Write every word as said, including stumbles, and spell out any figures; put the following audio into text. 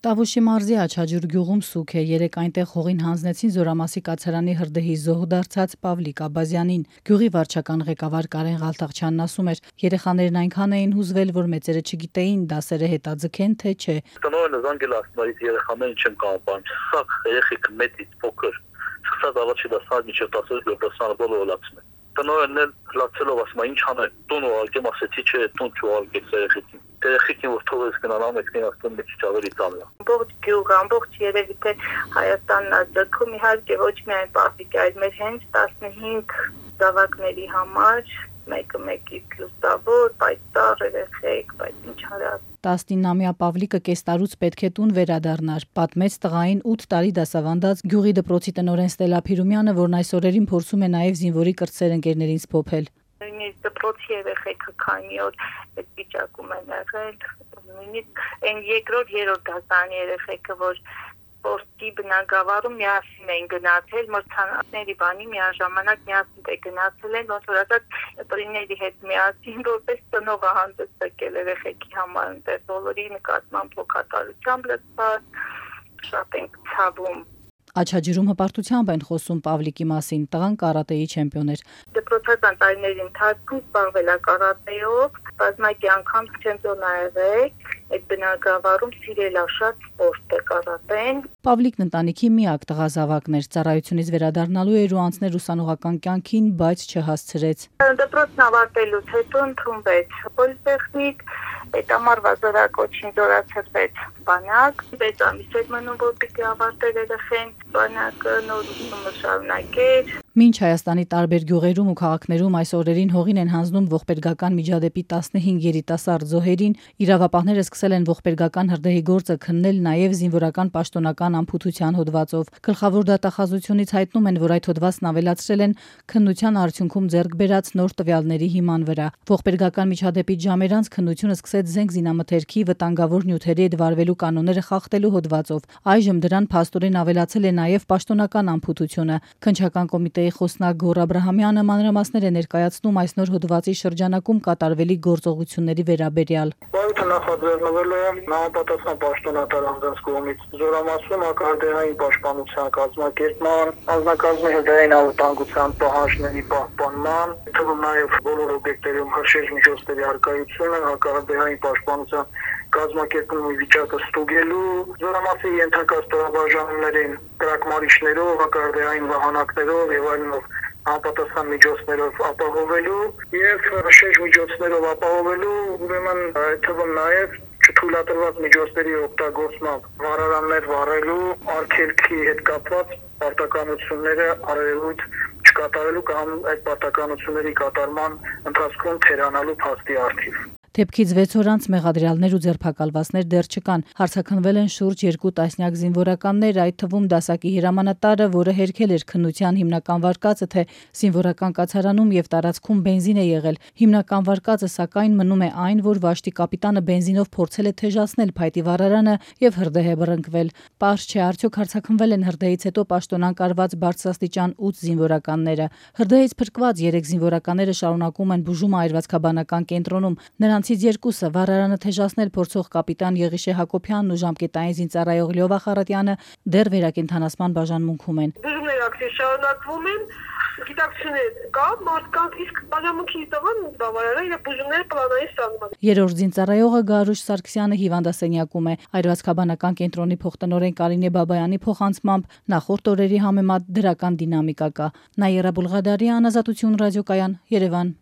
Տավուշի մարզի Աչաջուր գյուղում սուք է, երեկ այնտեղ հողին հանձնեցին Զորամասի կացարանի հրդեհի զոհ դարձած Պավլիկ Աբազյանին։ Գյուղի վարչական ղեկավար Կարեն Ղալթաղչյանն ասում էր, երեխաներն այնքան էին հուզվել, որ մեծերը չգիտեին դասերը հետաձգեն թե չէ։ Տնօրենը զանգել ասում էր երեխաներին չեմ կարող բան, սա երեխեք մեծից փոքր, սկսած առաջի դասարան մինչև տասնյոթ դասարանը բոլորը լացում են։ Տնօրենն էլ լացելով ասում է ինչ անել, տուն ուղարկեմ, ասեցի չէ, տուն չուղարկեց երեխեքին։ Երեխեքին որ թողես գնան ամենքին ասում մի քիչ ավելի ծանր է։ Ամբողջ գյուղը, ամբողջ երևի թե Հայաստանն է ձգում, իհարկե ոչ միայն Պավլիկի, այլ մեր հենց տասնհինգ զավակների համար, մեկը մեկից լուսավոր, պայծառ երեխեք, բայց ինչ արած։ տասնինամյա Պավլիկը կես տարուց պետք է տուն վերադառնար, պատմեց տղային ութ տարի դասավանդած գյուղի դպրոցի տնօրեն Ստելա Փիրումյանը, որն այս օրերին փորձում է նաև զինվորի կրտսեր ընկերներին սփոփել։ Նույնիսկ դպրոցի երեխեքը քանի օր այդ վիճակում են եղել, նույնիսկ այն երկրորդ երրորդ դասարանի երեխեքը, որ սպորտի բնակավարում միասին են գնացել, մրցանակների բանի միաժամանակ միասին է գնացել են, ոնց որ ասած տնօրենների հետ միասին, որպես ծնողը հանդես եկել երեխեքի համար, այնտեղ բոլորի նկատմամբ հոգատարությամբ լցված, շատ ենք ցավում։ Աչաջուրում հպարտությամբ են խոսում Պավլիկի մասին, տղան կարատեի չեմպիոն էր։ Դպրոցական տարիների ընթացքում զբաղվել է կարատեով, բազմակի անգամ չեմպիոն ա եղել, այդ բնակավարում սիրել է շատ սպորտը կարատեն։ Պավլիկն ընտանիքի միակ տղազավակն էր, ծառայությունից վերադառնալու էր ու անցներ ուսանողական կյանքին, բայց չհասցրեց։ Դպրոցն ավարտելուց հետո ընդունվեց պոլիտեխնիկ, այդ ամառվա զորակոչին զորացրվեց բանակ, վեց ամիս էր մնում, որ պիտի ավարտեր երեխեն բանակը, նոր ուսումը շարունակեր։ Մինչ Հայաստանի տարբեր գյուղերում ու քաղաքներում այս օրերին հողին են հանձնում ողբերգական միջադեպի տասնհինգ երիտասարդ զոհերին, իրավապահները սկսել են ողբերգական հրդեհի գործը քննել նաև զինվորական պաշտոնական անփութության հոդվածով։ Գլխավոր դատախազությունից հայտնում են, որ այդ հոդվածն ավելացրել են քննության արդյունքում ձեռք բերած նոր տվյալների հիման վրա։ Ողբերգական միջադեպի ժամեր անց քննությունը սկսեց զենք զինամթերքի վտանգավոր նյութերի հետ վարվելու կանոնները խախտելու հոդվածով։ Այժմ դրան փաստորեն ավելացել է նաև պաշտոնական անփութությունը։ Քննչական կոմիտեի խոսնակ Գոռ Աբրահամյանը մանրամասներ է ներկայացնում այս նոր հոդվածի շրջանակում կատարվելի գործողությունների վերաբերյալ։ Բարոյթը նախաձեռնվել է համապատասխան պաշտոնատար անձանց կողմից Զորամասում ակարդեային պաշտպանության կազմակերպման, անձնակազմի հրդեհային անվտանգության պահանջների պահպանման, թվում նաև բոլոր օբյեկտերում հրշեջ միջոցների առկայությունը, ակարդեային պաշտպանության կազմակերպումի վիճակը ստուգելու, Զորամասի ենթակա ստորաբաժանումներին կրակմարիչներով, ակարդեային վահանակներով եւ այլնով համապատասխան միջոցներով ապահովելու եւ հրշեջ միջոցներով ապահովելու, ուրեմն թվում նաեւ չթույլատրված միջոցների օգտագործմամբ վարարաններ վառելու, արգելքի հետ կապված պարտականությունները արևույթ չկատարելու կամ այդ պարտականությունների կատարման ընթացքում թերանալու փաստի առթիվ։ Դեպքից վեց օր անց մեղադրյալներ ու ձերբակալվածներ դեռ չկան։ Հարձակվել են շուրջ երկու տասնյակ զինվորականներ, այդ թվում դասակի հրամանատարը, որը հերքել էր քննության հիմնական վարկածը, թե զինվորական կացարանում եւ տարածքում բենզին է եղել։ Հիմնական վարկածը սակայն մնում է այն, որ վաշտի կապիտանը բենզինով փորձել է թեժացնել փայտի վառարանը եւ հրդեհ է բռնկվել։ Պարզ չէ, արդյոք հարձակվել են հրդեհից հետո պաշտոնան կարված բարձրաստիճան ութ զինվորականները։ Հրդեհից փրկված երեք զինվորականները շարունակում են բուժումը այրվածքաբանական կենտրոնում։ Նրանցից երկուսը վառարանը թեժացնել փորձող կապիտան Եղիշե Հակոբյանն ու ժամկետային զինծառայող Լյովա Խարատյանը դեռ վերակենդանացման բաժանմունքում են։ Բուժումները ակտիվ շարունակվում են, գիտակցություններ կա, մարդկանց իսկ բաժանմունքի տղան բավարար է, բուժումները պլանային շարունակվում են։ Երրորդ զինծառայողը Գարուշ Սարգսյանը հիվանդասենյակում է։ Այրվածքաբանական կենտրոնի փոխտնօրեն Կարինե Բաբայանի փոխանցմամբ նախորդ օրերի համեմատ դրական դինամիկա կա։ Նաիրա Բուլղադարյան, Ազատություն ռադիոկայան, Երևան։